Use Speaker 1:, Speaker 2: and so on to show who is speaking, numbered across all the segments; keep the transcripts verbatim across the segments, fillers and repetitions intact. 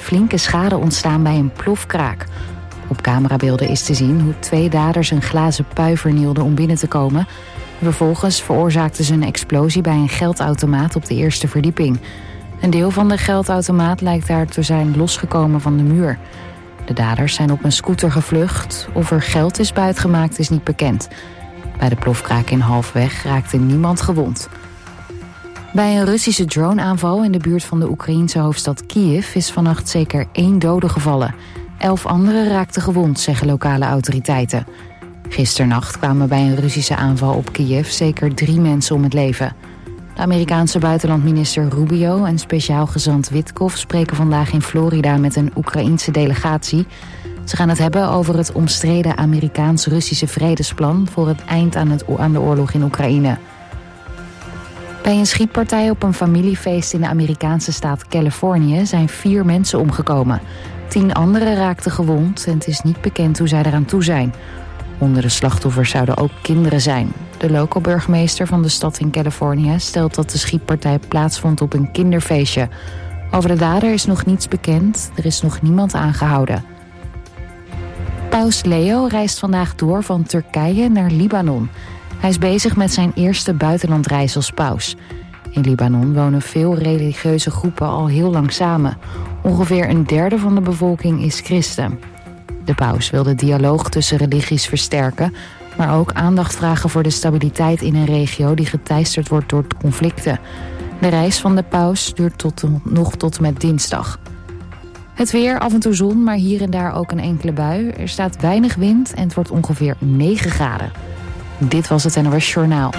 Speaker 1: flinke schade ontstaan bij een plofkraak. Op camerabeelden is te zien hoe twee daders een glazen pui vernielden om binnen te komen. Vervolgens veroorzaakten ze een explosie bij een geldautomaat op de eerste verdieping. Een deel van de geldautomaat lijkt daar te zijn losgekomen van de muur. De daders zijn op een scooter gevlucht. Of er geld is buitgemaakt is niet bekend. Bij de plofkraak in Halfweg raakte niemand gewond. Bij een Russische droneaanval in de buurt van de Oekraïense hoofdstad Kiev is vannacht zeker één dode gevallen. Elf anderen raakten gewond, zeggen lokale autoriteiten. Gisternacht kwamen bij een Russische aanval op Kiev zeker drie mensen om het leven. De Amerikaanse buitenlandminister Rubio en speciaal gezant Witkoff spreken vandaag in Florida met een Oekraïense delegatie. Ze gaan het hebben over het omstreden Amerikaans-Russische vredesplan voor het eind aan, het, aan de oorlog in Oekraïne. Bij een schietpartij op een familiefeest in de Amerikaanse staat Californië zijn vier mensen omgekomen. Tien anderen raakten gewond en het is niet bekend hoe zij eraan toe zijn. Onder de slachtoffers zouden ook kinderen zijn. De local burgemeester van de stad in Californië stelt dat de schietpartij plaatsvond op een kinderfeestje. Over de dader is nog niets bekend, er is nog niemand aangehouden. Paus Leo reist vandaag door van Turkije naar Libanon. Hij is bezig met zijn eerste buitenlandreis als paus. In Libanon wonen veel religieuze groepen al heel lang samen. Ongeveer een derde van de bevolking is christen. De paus wil de dialoog tussen religies versterken, maar ook aandacht vragen voor de stabiliteit in een regio die geteisterd wordt door conflicten. De reis van de paus duurt tot, nog tot en met dinsdag. Het weer, af en toe zon, maar hier en daar ook een enkele bui. Er staat weinig wind en het wordt ongeveer negen graden. Dit was het N O S Journaal.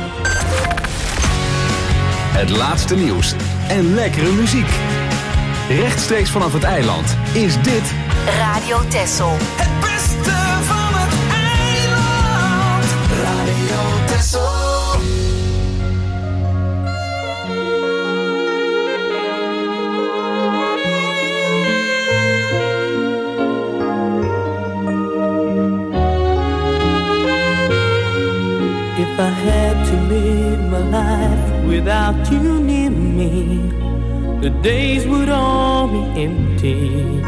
Speaker 2: Het laatste nieuws en lekkere muziek. Rechtstreeks vanaf het eiland is dit
Speaker 3: Radio Texel.
Speaker 4: Het beste van het eiland. Radio Texel.
Speaker 5: If I had to live my life without you near me, the days would all be empty.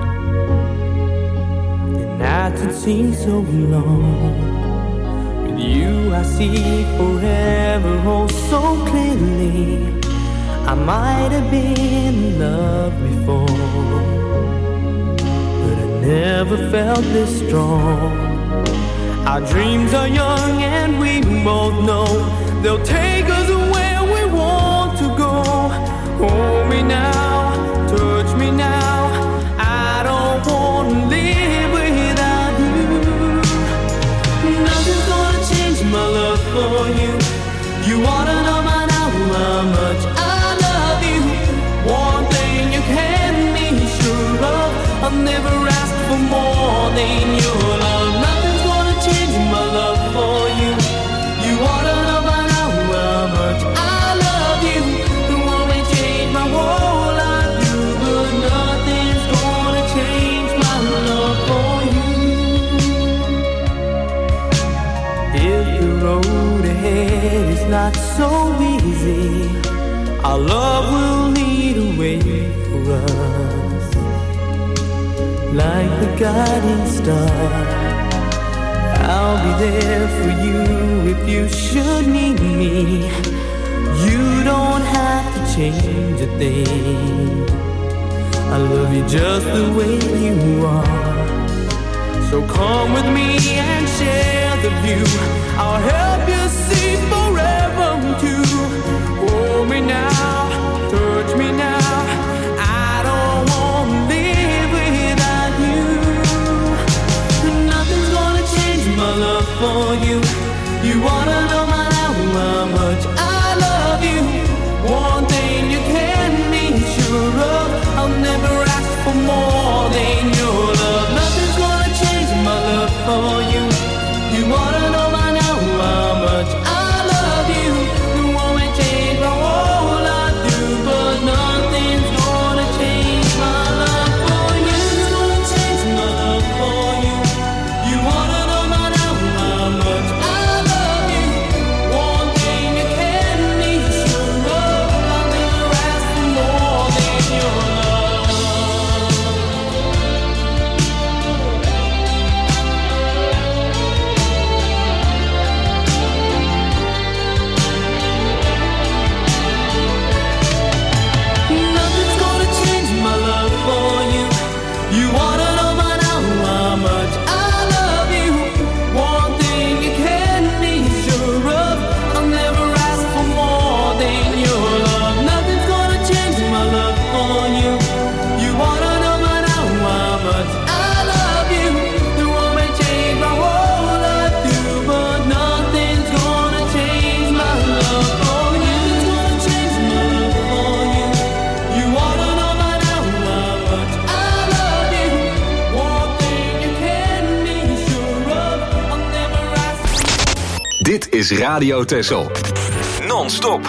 Speaker 5: The nights would seem so long. With you I see forever oh so clearly. I might have been in love before, but I never felt this strong. Our dreams are young and we both know they'll take us where we want to go. Hold me now, touch me now. I don't want to live without you. Nothing's gonna change my love for you. You wanna know by now how much I love you. One thing you can be sure of, I'll never ask for more than your love. Nothing's gonna change my love for you. You wanna know by now how much I love you. The one may change my whole life, you, but nothing's gonna change my love for you. If the road ahead is not so easy, our love will lead a way for us, like the guiding star. I'll be there for you if you should need me. You don't have to change a thing. I love you just the way you are. So come with me and share the view. I'll help you see forever too. Hold me now, touch me now. I don't want to live without you. Nothing's gonna change my love for you. You wanna know my now how much I love you. One thing you can be sure of, I'll never ask for more than your love. Nothing's gonna change my love for you. You wanna know my now how much I love you. You won't change my whole life.
Speaker 2: is Radio Texel. Non-stop.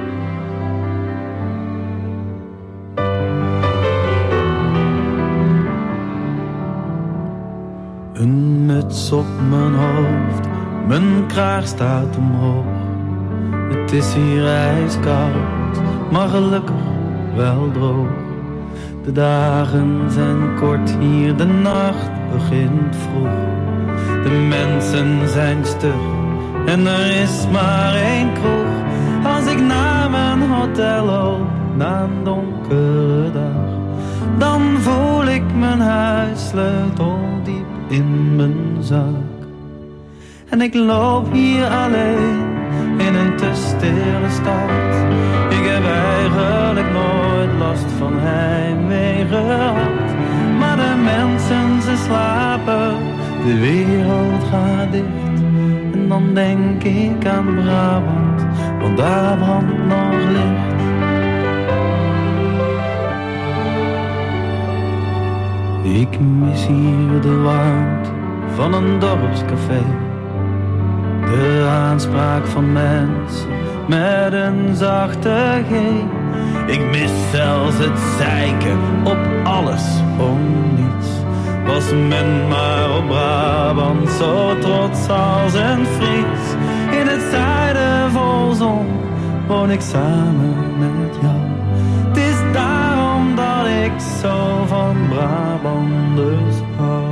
Speaker 3: Een muts op mijn hoofd, mijn kraag staat omhoog. Het is hier ijskoud, maar gelukkig wel droog. De dagen zijn kort hier, de nacht begint vroeg. De mensen zijn stug en er is maar één kroeg. Als ik naar mijn hotel loop, na een donkere dag, dan voel ik mijn huissleutel diep in mijn zak. En ik loop hier alleen in een te stille stad. Ik heb eigenlijk nooit last van heimwee gehad. Maar de mensen, ze slapen, de wereld gaat dicht. En dan denk ik aan Brabant, want daar brandt nog licht. Ik mis hier de warmte van een dorpscafé. De aanspraak van mensen met een zachte G. Ik mis zelfs het zeiken op alles om niets. Was men maar op Brabant zo trots als een Fries. In het zuiden vol zon woon ik samen met jou. Het is daarom dat ik zo van Brabanders hou.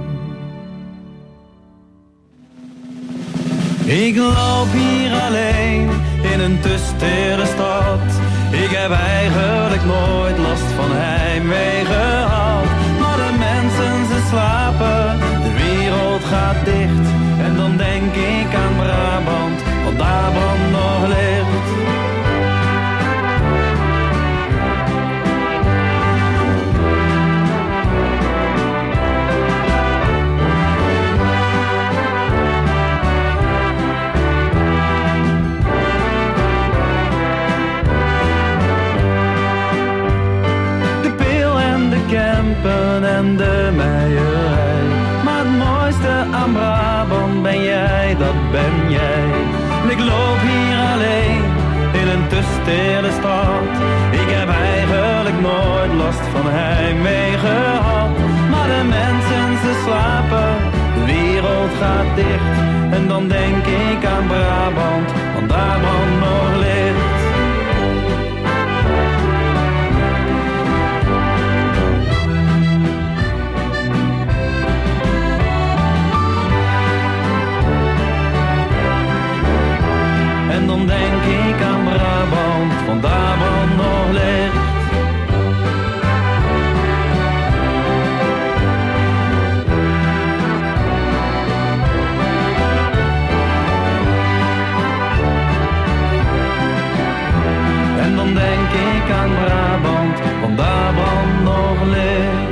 Speaker 3: Ik loop hier alleen in een te stille stad. Ik heb eigenlijk nooit last van heimwee gehad. Maar de mensen, ze slapen, de wereld gaat dicht. En dan denk ik aan Brabant, want daar brandt nog licht. En de meierij. Maar het mooiste aan Brabant ben jij, dat ben jij. Ik loop hier alleen in een te stille stad. Ik heb eigenlijk nooit last van heimwee gehad. Maar de mensen, ze slapen, de wereld gaat dicht. En dan denk ik aan Brabant, want daar brandt nog licht. En dan denk ik aan Brabant, want daar brandt nog licht. En dan denk ik aan Brabant, want daar brandt nog licht.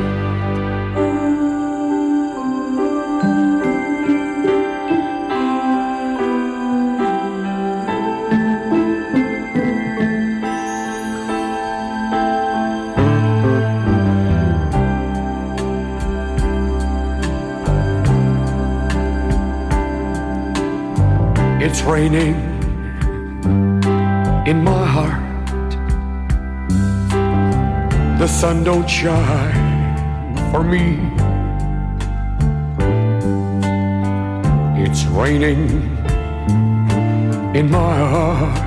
Speaker 6: It's raining in my heart. The sun don't shine for me. It's raining in my heart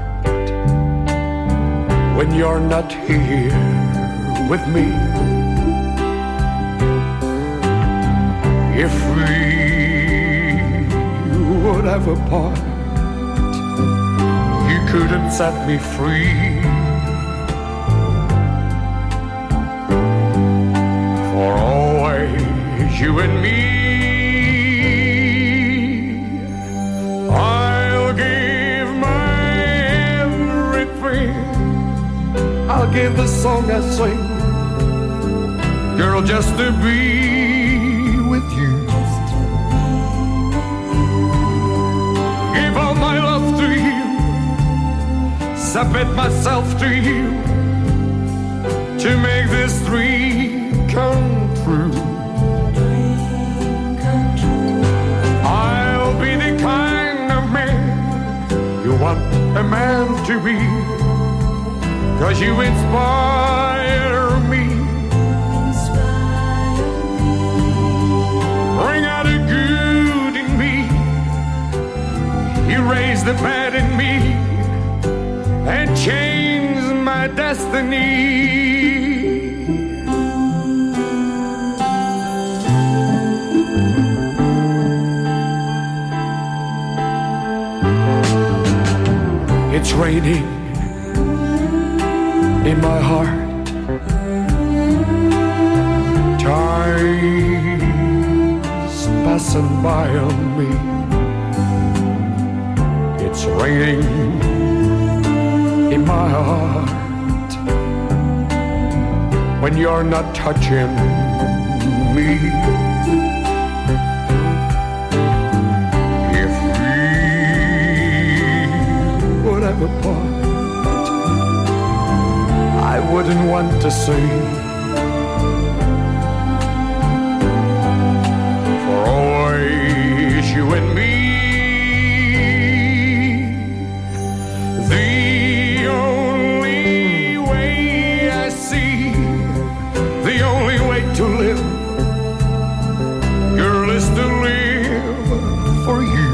Speaker 6: when you're not here with me. If we would have a part, you couldn't set me free. For always you and me, I'll give my everything. I'll give the song I sing, girl, just to be with you. My love to you, submit myself to you, to make this dream come true. I'll be the kind of man to be, 'cause you inspire me. Bring out the good in me. You raise the bad in me and change my destiny. It's raining in my heart. Time's passing by on me. It's raining in my heart when you're not touching me. If we would have a part, I wouldn't want to see. For always you and me. The only way I see, the only way to live, girl, is to live for you.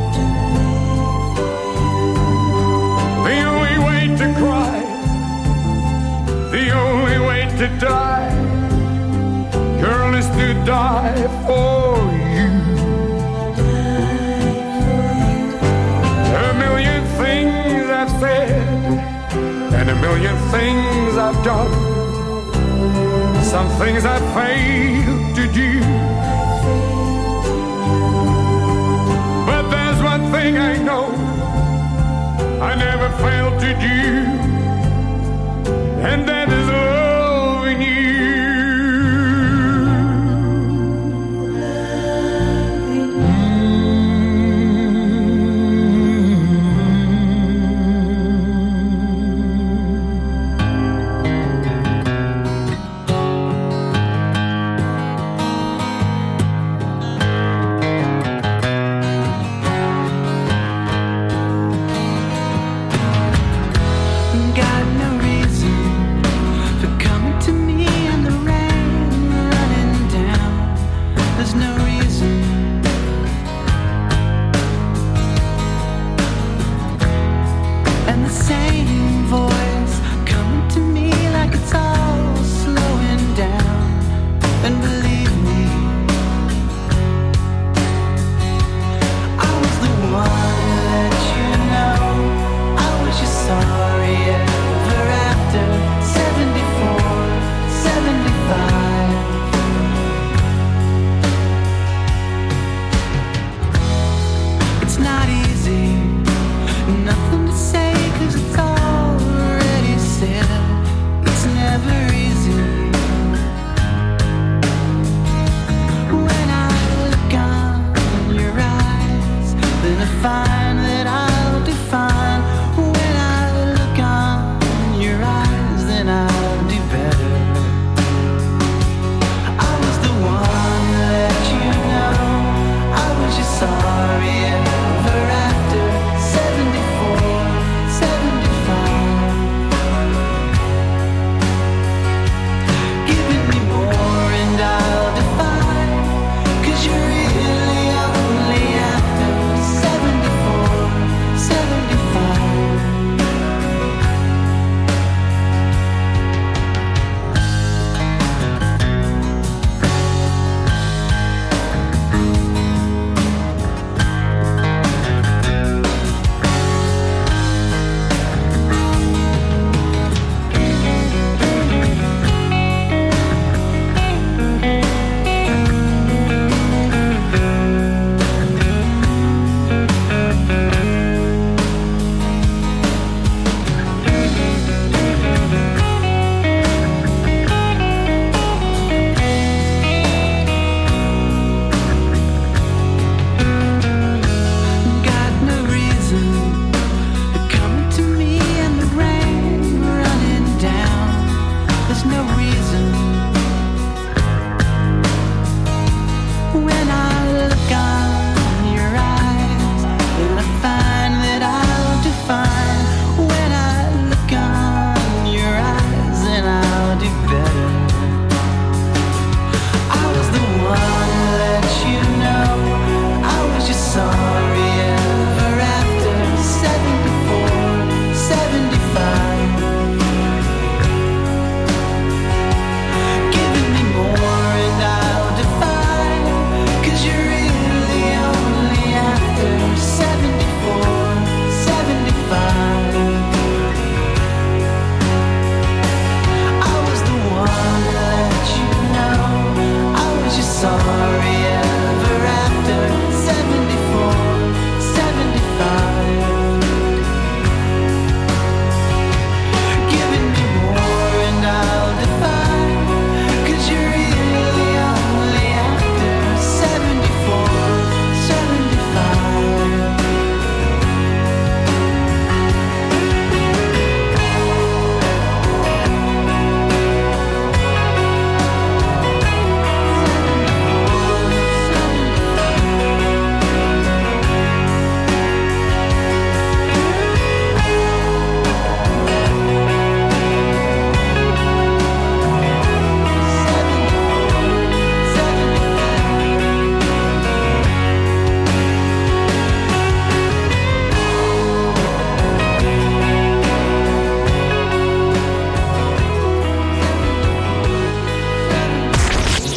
Speaker 6: The only way to cry, the only way to die, girl, is to die for you. A million things I've said and a million things I've done. Some things I failed to do, but there's one thing I know I never failed to do, and that is loving you.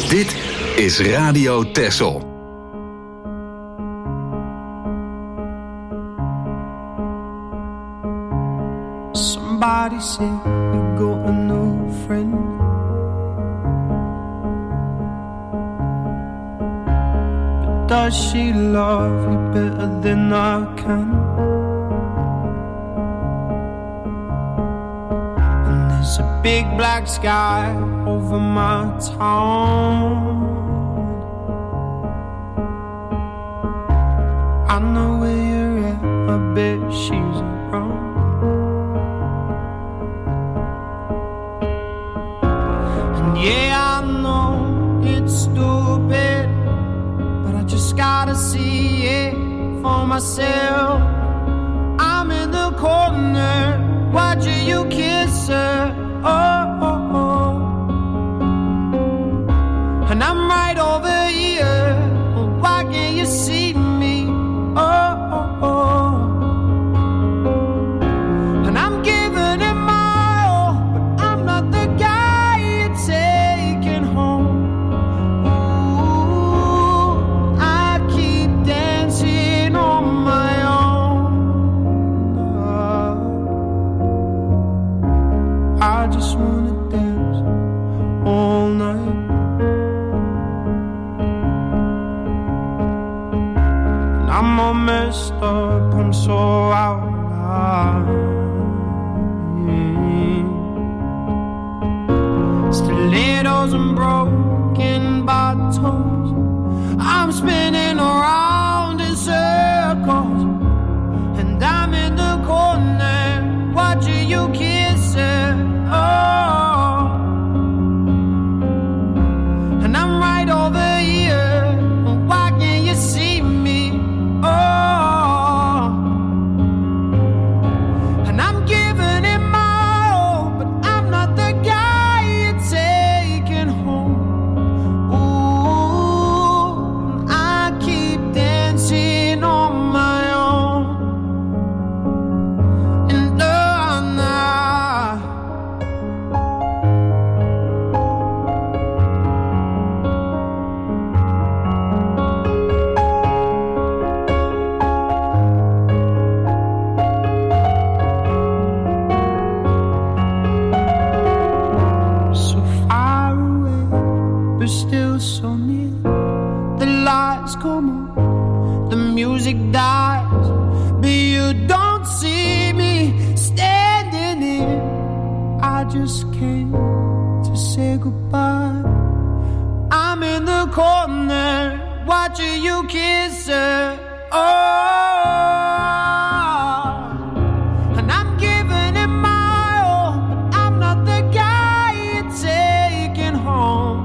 Speaker 2: Dit is Radio Texel.
Speaker 7: Somebody said you got a new friend. But does she love you better than I can? And there's a big black sky over my town. I know where you're at, I bet she's around. Yeah, I know it's stupid, but I just gotta see it for myself. I'm in the corner, watching you kiss her. Oh, oh, oh. And I'm right over here. Why can't you see me? Oh, oh, oh. And I'm giving it my all, but I'm not the guy. Messed up, I'm so out of line. Stilettos and broken bottles, I'm spinning around in circles, and I'm in the corner watching you kiss her. Oh, and I'm right over here. Why can't you see me? Oh, and I'm giving it my all, but I'm not the guy you're taking home. Ooh, I keep dancing on my own. And oh, nah. Still so near. The lights come on, the music dies, but you don't see me standing here. I just came to say goodbye. I'm in the corner watching you kiss her. Oh, and I'm giving it my all, but I'm not the guy you're taking home.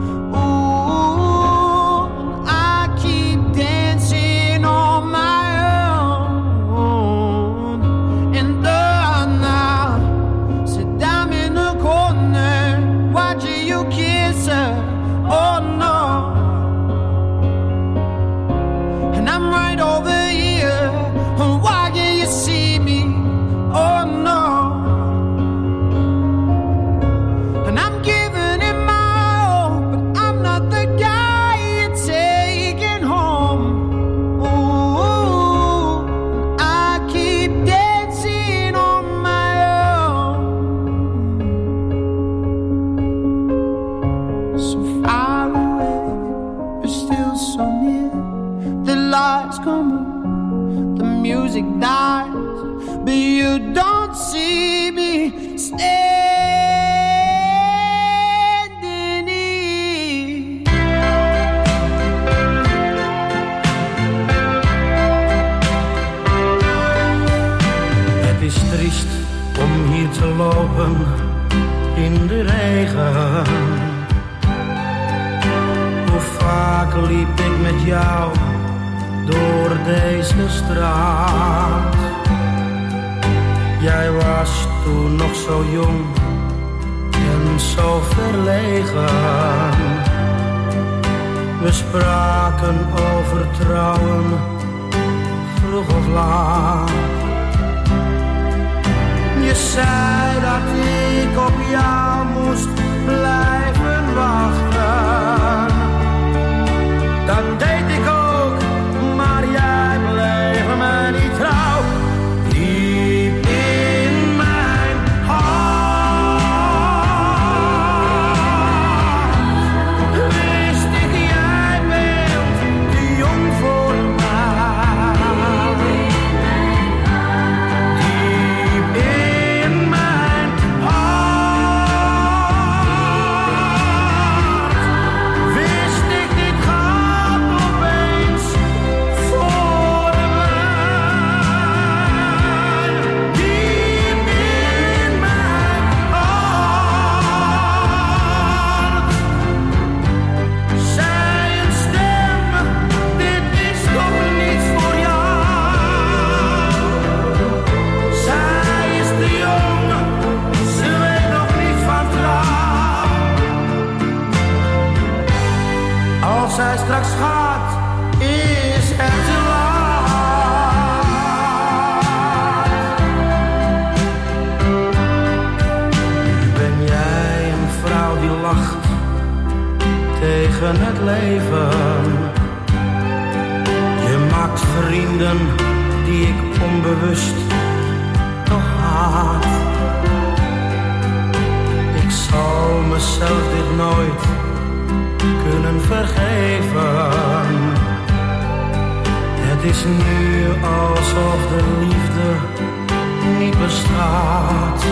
Speaker 7: Music dies, but you don't see me standing here.
Speaker 3: Het is triest om hier te lopen in de regen. Hoe vaak liep ik met jou door deze straat. Jij was toen nog zo jong en zo verlegen. We spraken over trouwen, vroeg of laat. Je zei dat ik op jou moest blijven wachten.
Speaker 7: als hij straks gaat, is het te laat. Nu ben jij een vrouw die lacht tegen het leven. Je maakt vrienden die ik onbewust nog haat. Ik zal mezelf dit nooit kunnen vergeven. Het is nu alsof de liefde niet bestaat.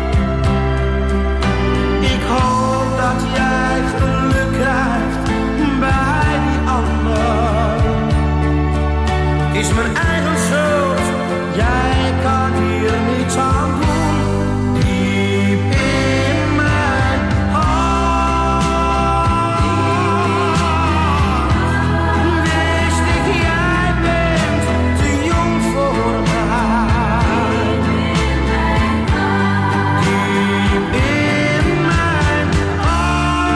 Speaker 7: Ik hoop dat jij geluk krijgt bij die ander. Is mijn eigen schuld, jij kan hier niets aan doen. Diep in mijn hart wist ik, jij bent te jong voor mij. Diep in mijn hart.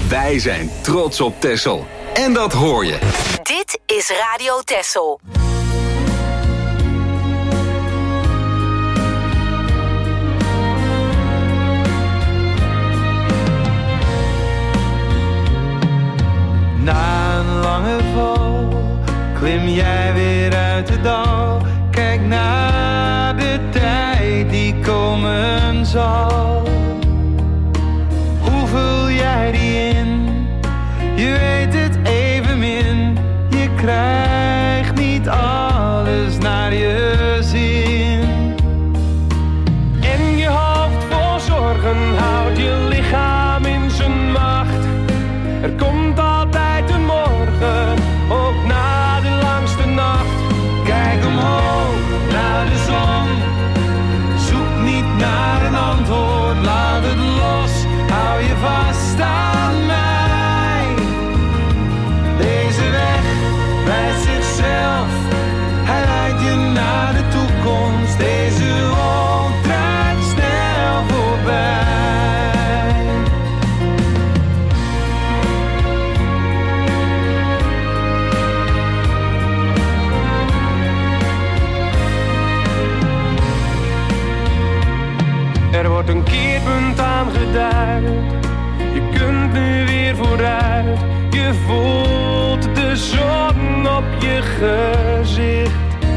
Speaker 2: Wij zijn trots op Texel. En dat hoor je.
Speaker 8: Dit is Radio Texel.
Speaker 3: Na een lange val klim jij weer uit het dal. Kijk naar de tijd die komen zal. Hoe vul jij die in? Je weet het evenmin. Je krijgt niet alles naar je zin.
Speaker 9: En je hoofd vol zorgen houdt je lichaam in zijn macht. Er komt altijd een morgen, ook na de langste nacht.
Speaker 3: Kijk omhoog naar de zon. Zoek niet naar een antwoord, laat het los. Hou je vast aan mij. Deze weg wijst zichzelf. Hij leidt je naar de toekomst. Deze wolk draait snel voorbij.
Speaker 9: Er wordt een keerpunt aangeduid. Je kunt nu weer vooruit. Je voelt de zon op je gezicht.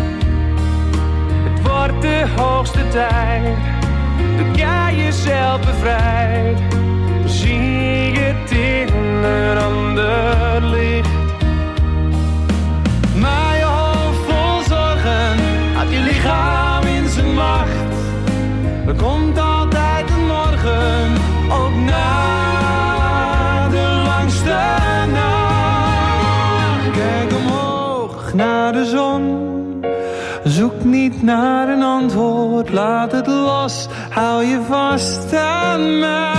Speaker 9: Het wordt de hoogste tijd dat jij jezelf bevrijdt. Zie het in een ander licht.
Speaker 3: Maar je hoofd vol zorgen houdt je lichaam in zijn macht. Er komt altijd een morgen, ook na de langste nacht. Kijk omhoog naar de zon. Zoek niet naar een antwoord, laat het los. Hou je vast aan mij.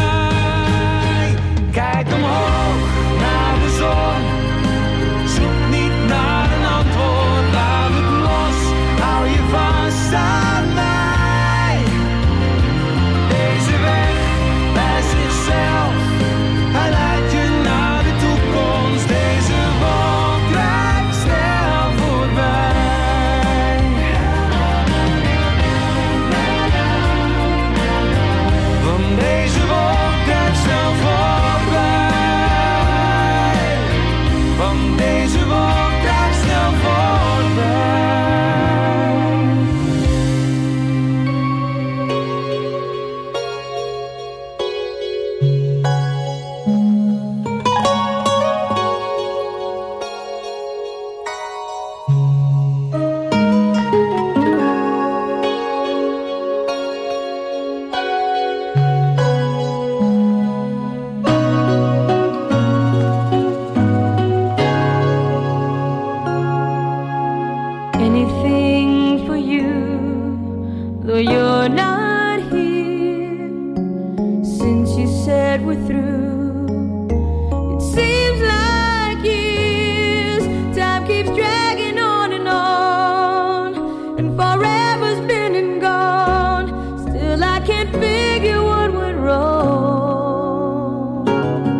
Speaker 3: Kijk omhoog naar de zon. Zoek niet naar een antwoord, laat het los. Hou je vast aan mij. Deze weg bij zichzelf. Hij leidt je naar de toekomst. Deze wolk draait snel voorbij. Van deze wolk draait snel voorbij. Van deze wolk draait snel voorbij.
Speaker 10: Anything for you, though you're not here. Since you said we're through, it seems like years. Time keeps dragging on and on, and forever's been and gone. Still I can't figure what went wrong.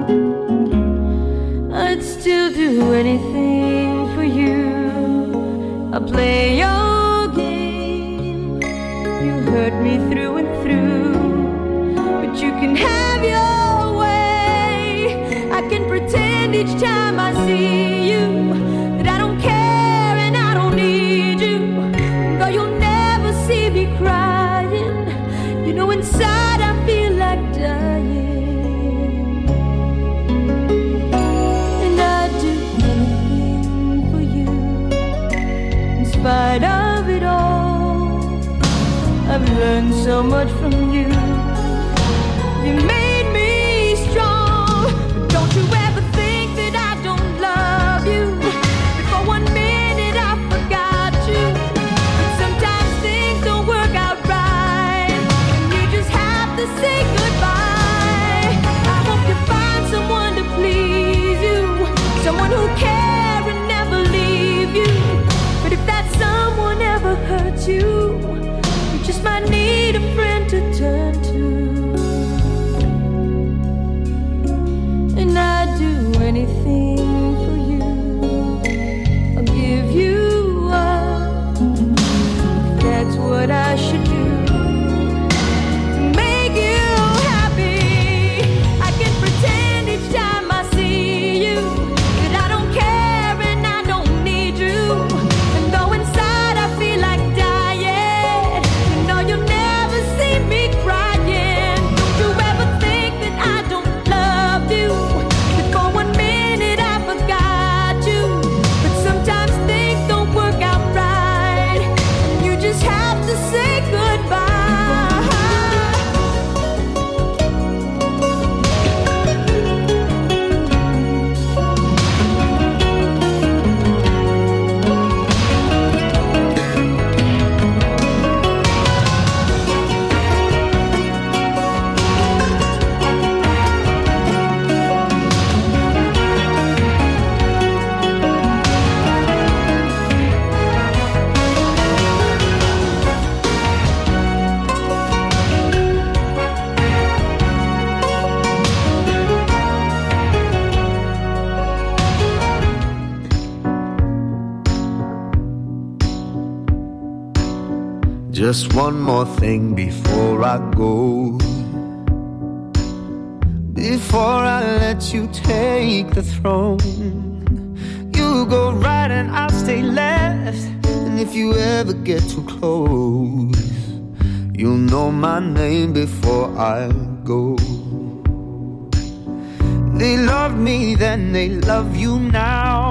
Speaker 10: I'd still do anything for you. I'll play your game. You hurt me through and through, but you can have your way. I can pretend each time I see you that I don't care and I don't need you. Though you'll never see me crying, you know inside I feel like dying. And I'd do anything for you. In spite of it all, I've learned so much from you. You made me strong. But don't you ever think that I don't love you. That for one minute I forgot you. But sometimes things don't work out right, and you just have to say goodbye. I hope you find someone to please you, someone who care and never leave you. But if that someone ever hurts you, you just might need a friend to turn anything for you. I'll give you up. That's what I should do.
Speaker 11: Just one more thing before I go. Before I let you take the throne. You go right and I'll stay left. And if you ever get too close, you'll know my name before I go. They loved me then, they love you now.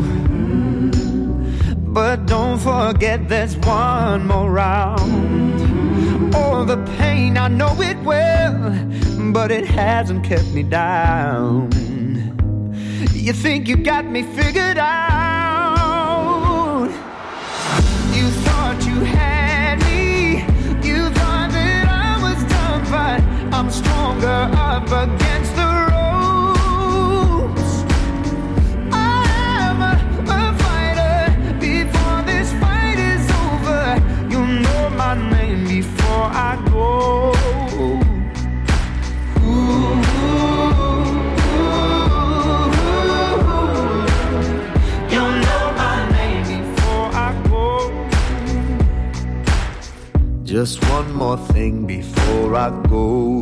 Speaker 11: But don't forget there's one more round. All the pain, I know it well, but it hasn't kept me down. You think you got me figured out. You thought you had me. You thought that I was done, but I'm stronger up against the ropes. I'm a, a fighter. Before this fight is over, you'll know my name before I go. Just one more thing before I go.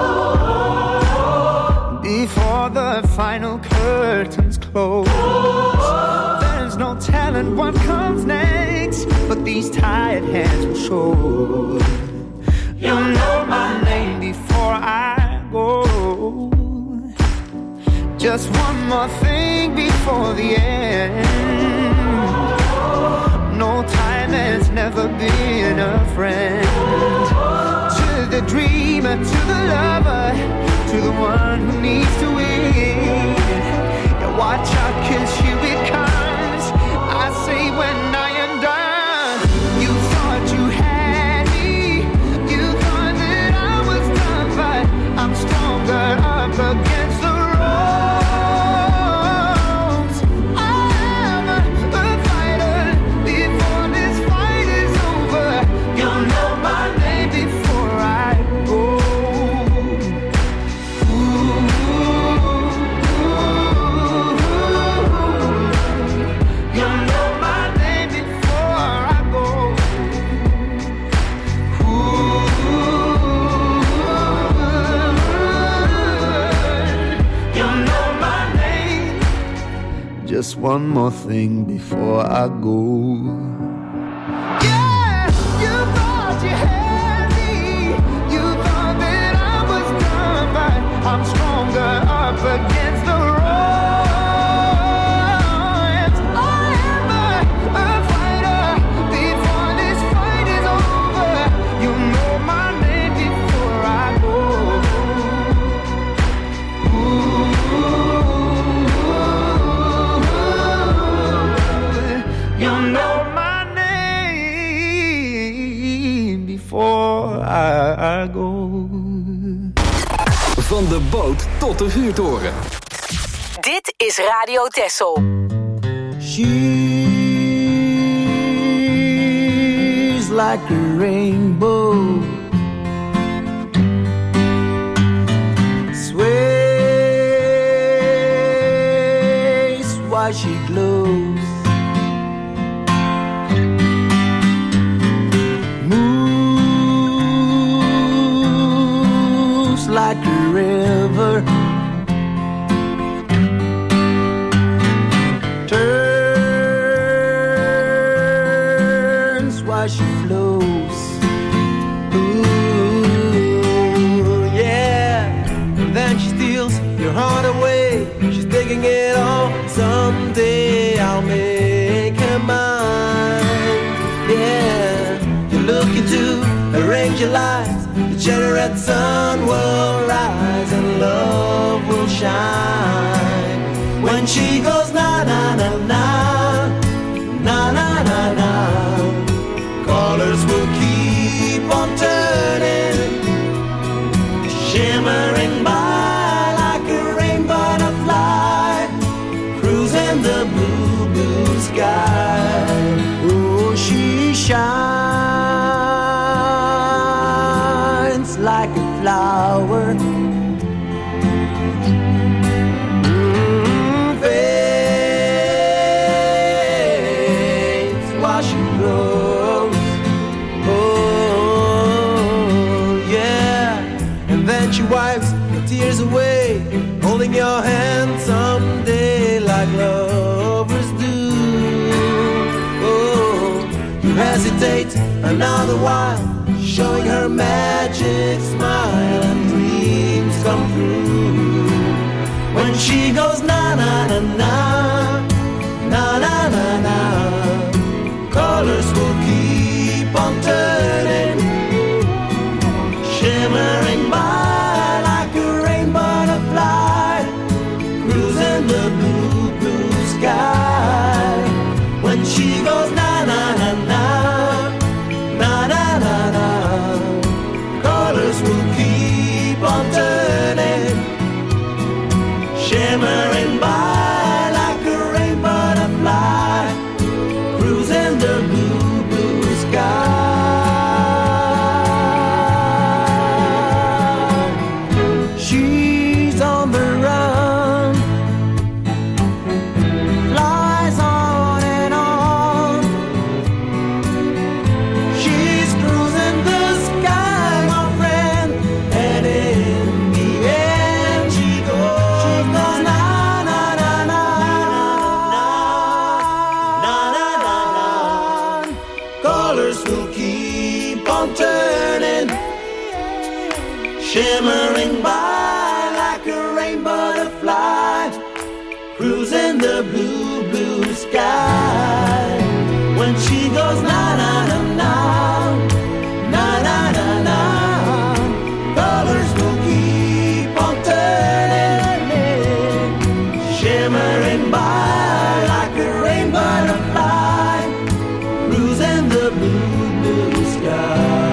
Speaker 11: Before the final curtains close. There's no telling what comes next, but these tired hands will show. You'll know my name before I go. Just one more thing before the end. No time has never been a friend. To the dreamer, to the lover, to the one who needs to win. Yeah, watch out, 'cause here it comes. I say when I am done. You thought you had me. You thought that I was done, but I'm stronger up against the ropes. I'm a, a fighter. Before this fight is over, you'll know my name before I go. Ooh, you'll know my name before I go. Ooh, you'll know my name. Just one more thing before I go. Yeah, you thought you had me. You thought that I was done, but I'm stronger up against the ropes. I am a, a fighter. Before this fight is over, you know my name before I go. You know my name before I go.
Speaker 2: Van de boot tot de vuurtoren.
Speaker 8: Dit is Radio Texel.
Speaker 7: She's like a rainbow, why she glows. Moves like a river, turns while she flows. Ooh, yeah. And then she steals your heart away. She's taking it all. Someday I'll make her mine. Yeah. You're looking to arrange your lives. The generate sun will rise and love will shine. When she goes na na na na, na na na na, colors will keep on turning, shimmering by like a rain butterfly, cruising the blue, blue sky. Oh, she shines like a flower. Mm, fades while she grows. Oh, yeah. And then she wipes the tears away, holding your hand someday like lovers do. Oh, you hesitate another while, showing her magic smile and dreams come true. When she goes na na na na, na na na na, colors will keep on turning, shimmering by like a rain butterfly, cruising the blue, blue sky. When she goes na na na na, na na na na, colors will keep on turning, shimmering by like a rain butterfly, cruising the blue, blue sky. She's on the run, flies on and on. She's cruising the sky, my friend, and in the end she goes, she goes na na na na, na na na na. Colors will keep on turning, shimmering by like a rain butterfly, cruising the blue, blue sky. When she goes na na na na, na na na na, colors will keep on turning, shimmering by like a rain butterfly, cruising the blue, blue sky.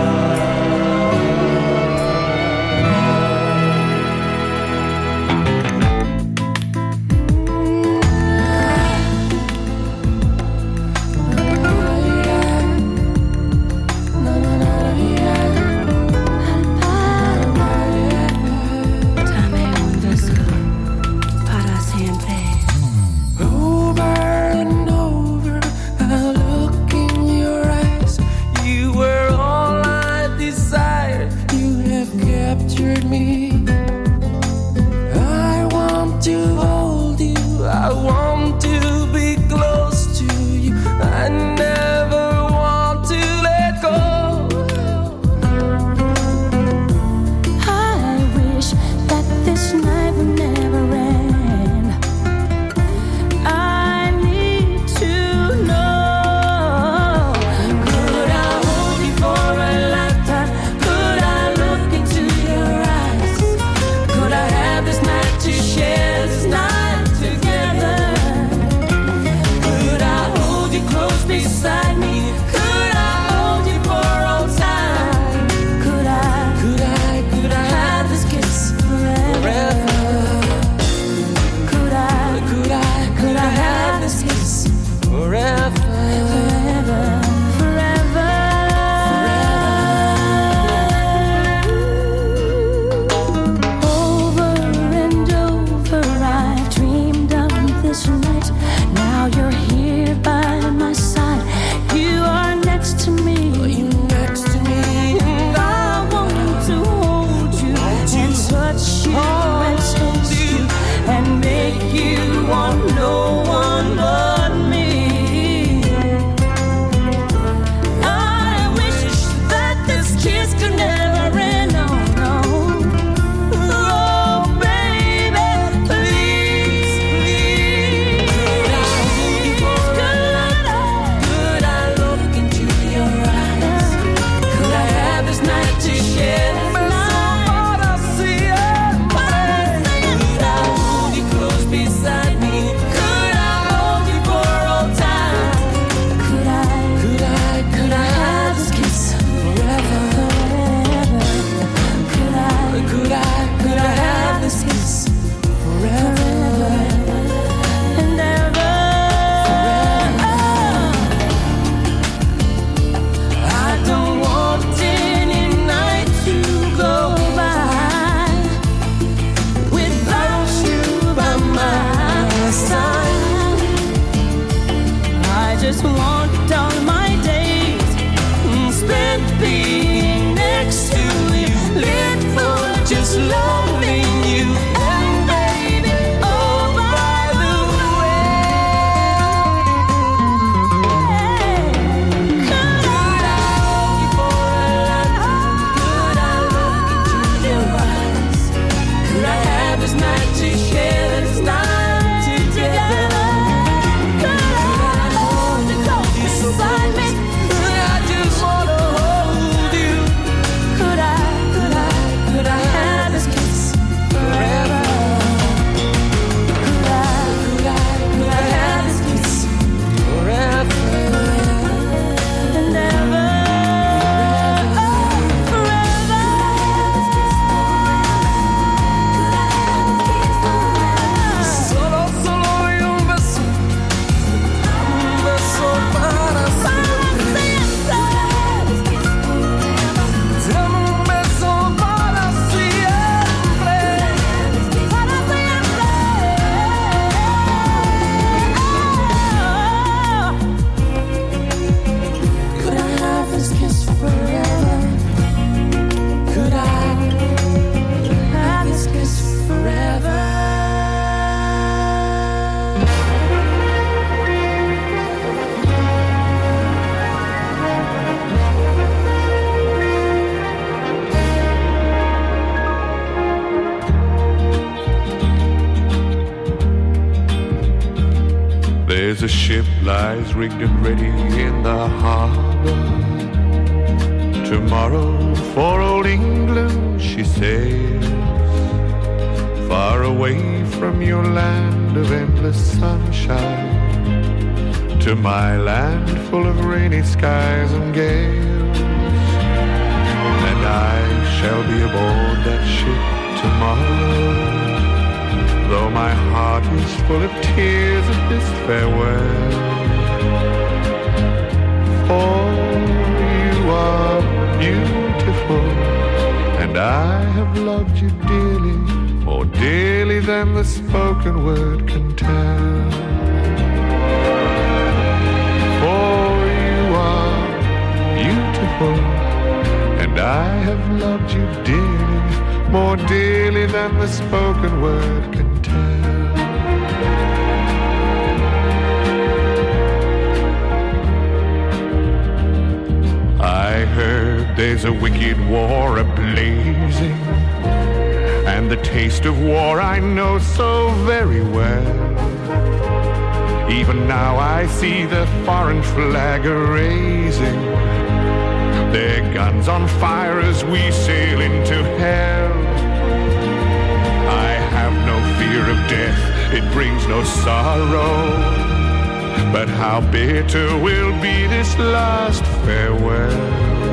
Speaker 12: There's a ship lies rigged and ready in the harbor. Tomorrow for old England she sails, far away from your land of endless sunshine, to my land full of rainy skies and gales. And I shall be aboard that ship tomorrow, though my heart is full of tears at this farewell. For you are beautiful, and I have loved you dearly, more dearly than the spoken word can tell. For you are beautiful, and I have loved you dearly, more dearly than the spoken word can tell. I heard there's a wicked war a-blazing, and the taste of war I know so very well. Even now I see the foreign flag a-raising, their guns on fire as we sail into hell. I have no fear of death, it brings no sorrow, but how bitter will be this last farewell.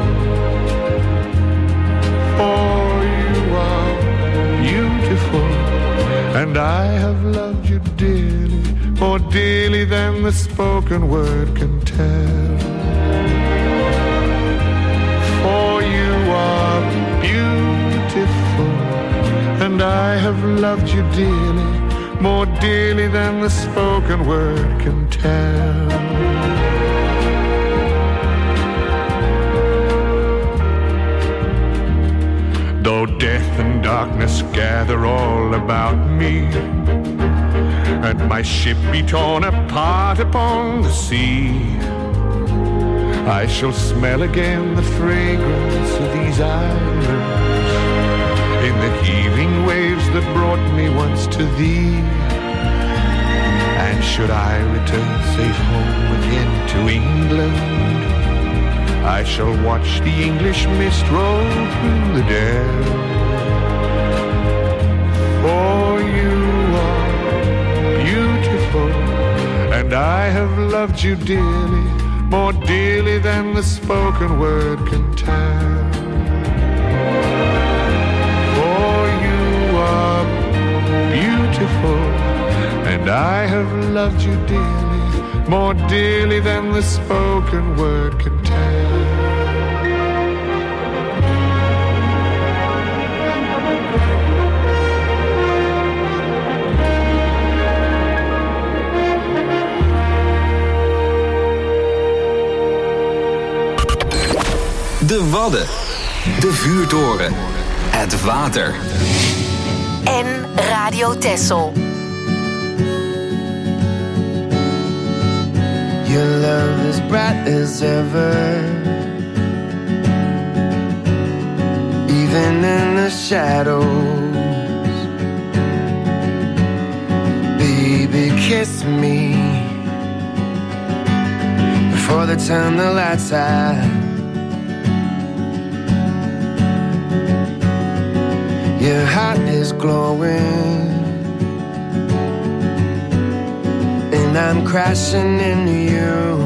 Speaker 12: For you are beautiful, and I have loved you dearly, more dearly than the spoken word can tell. For you are beautiful, and I have loved you dearly, more dearly than the spoken word can tell. Though death and darkness gather all about me, and my ship be torn apart upon the sea, I shall smell again the fragrance of these islands, in the heaving waves that brought me once to thee. And should I return safe home again to England, I shall watch the English mist roll through the dell. For you are beautiful, and I have loved you dearly, more dearly than the spoken word can tell. For you are beautiful, and I have loved you dearly, more dearly than the spoken word can tell.
Speaker 2: De Wadden, de vuurtoren, het water.
Speaker 8: En Radio Texel.
Speaker 11: Your love is bright as ever, even in the shadows. Baby, kiss me before they turn the lights out. Your heart is glowing, and I'm crashing into you.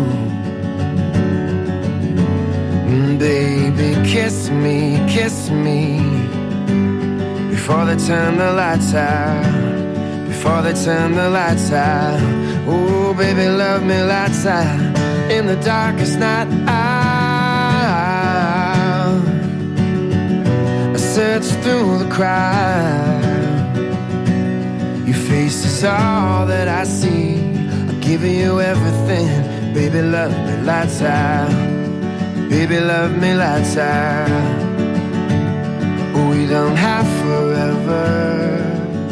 Speaker 11: Baby, kiss me, kiss me before they turn the lights out, before they turn the lights out. Oh, baby, love me lights out in the darkest night. Search through the crowd, your face is all that I see. I'll give you everything, baby, love me lights out, baby, love me lights out. We don't have forever,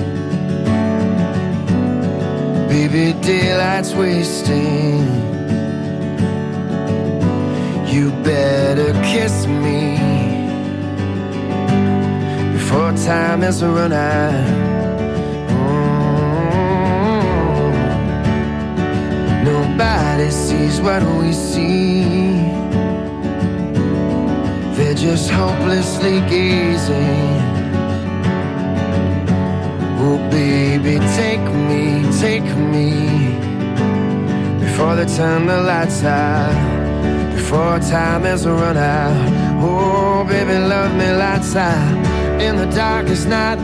Speaker 11: baby, daylight's wasting. You better kiss me before time is run out. Mm-hmm. No what we see. They're just hopelessly gazing. Oh baby, take me, take me, before they turn the lights out, before time has run out. Oh baby, love me lights out, in the darkest night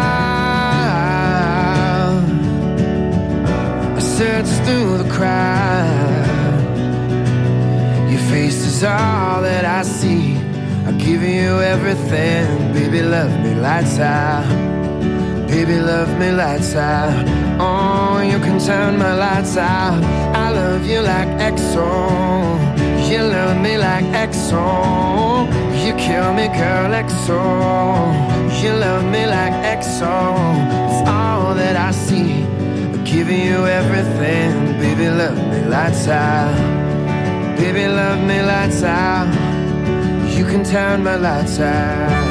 Speaker 11: out. I search through the crowd, your face is all that I see. I give you everything, baby, love me lights out. Baby, love me lights out. Oh, you can turn my lights out. I love you like X O. You love me like X O. You kill me, girl, X O. You love me like X O. It's all that I see. I'm giving you everything. Baby, love me lights out. Baby, love me lights out. You can turn my lights out.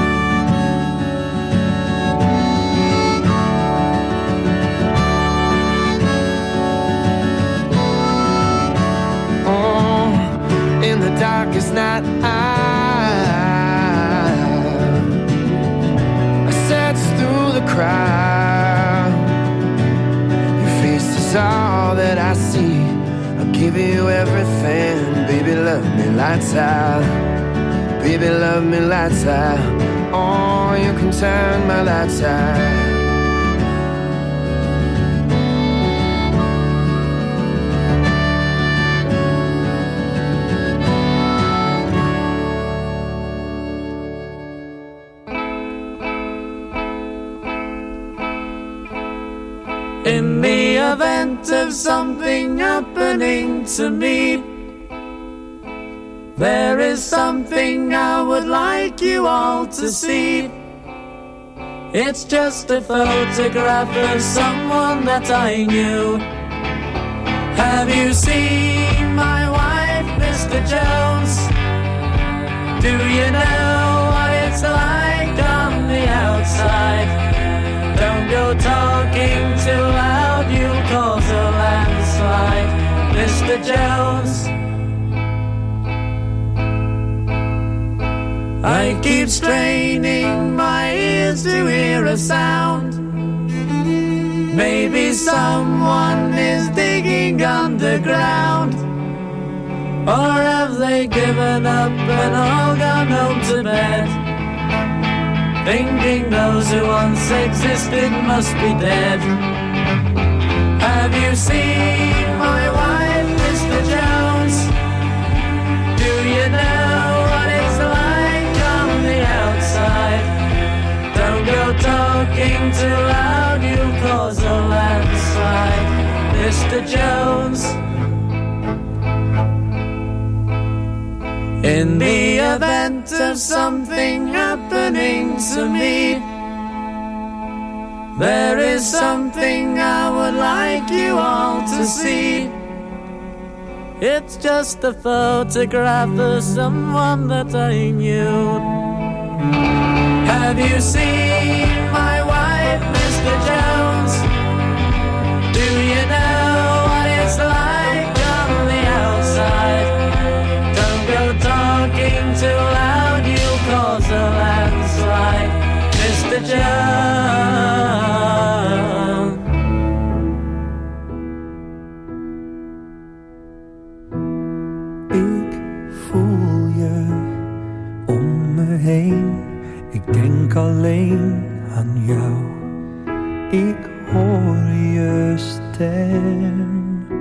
Speaker 11: In the darkest night I search through the crowd. Your face is all that I see. I'll give you everything. Baby, love me lights out. Baby, love me lights out. Oh, you can turn my lights out.
Speaker 13: In the event of something happening to me, there is something I would like you all to see. It's just a photograph of someone that I knew. Have you seen my wife, Mister Jones? Do you know what it's like on the outside? Don't go talking too loud, you'll cause a landslide, Mister Jones. I keep straining my ears to hear a sound. Maybe someone is digging underground. Or have they given up and all gone home to bed, thinking those who once existed must be dead? Have you seen my wife, Mister Jones? Do you know what it's like on the outside? Don't go talking too loud, you'll cause a landslide, Mister Jones. In the event of something happening to me, there is something I would like you all to see. It's just a photograph of someone that I knew. Have you seen my wife, Mister Jones? Do you know what it's like on the outside? Talking too loud, you'll cause a landslide, Mister John.
Speaker 3: Ik voel je om me heen. Ik denk alleen aan jou. Ik hoor je stem.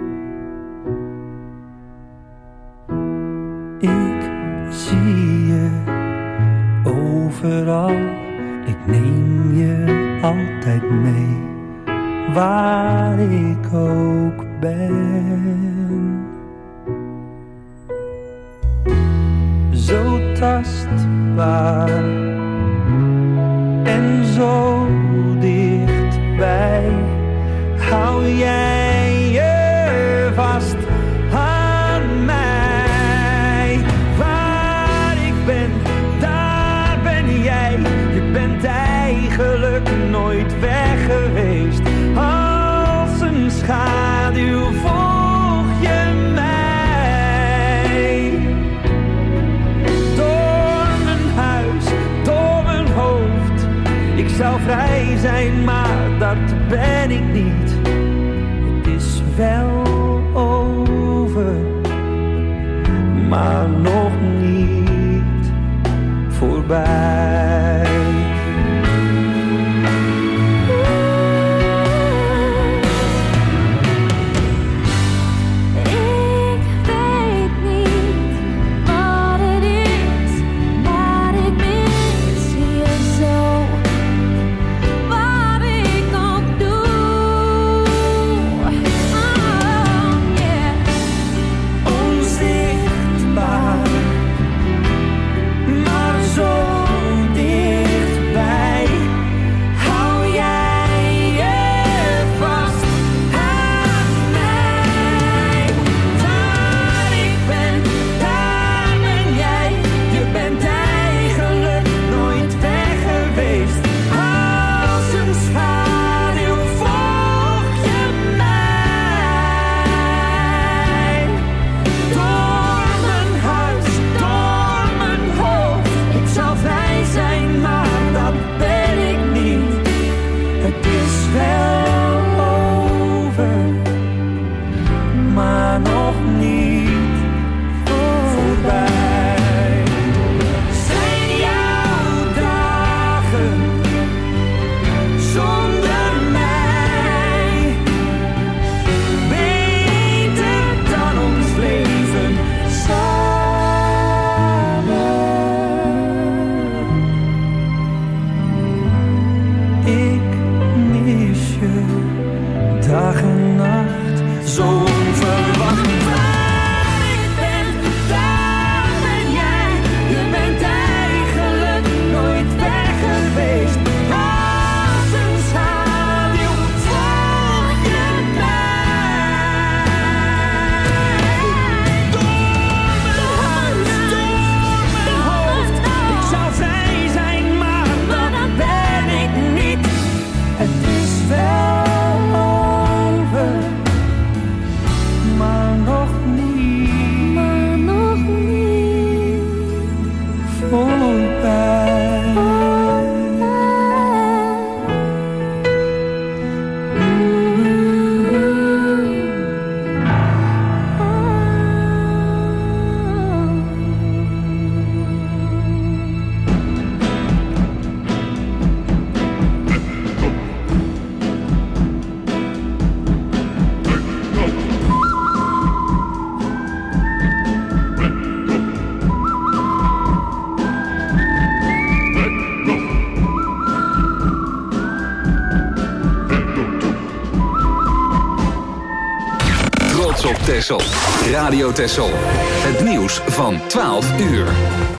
Speaker 3: Ik zie je overal, ik neem je altijd mee, waar ik ook ben. Zo tastbaar en zo dichtbij, hou jij je vast aan mij. Je bent eigenlijk nooit weg geweest. Als een schaduw volg je mij. dat ben ik niet. Het is wel over, maar nog niet voorbij.
Speaker 2: Texel. Radio Texel. Het nieuws van twaalf uur.